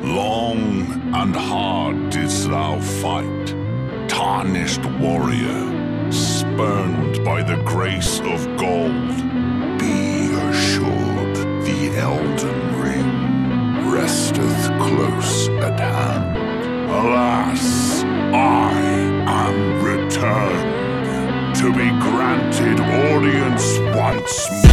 Long and hard didst thou fight, tarnished warrior, spurned by the grace of gold. Be assured the Elden Ring resteth close at hand. Alas, I am returned to be granted audience once more.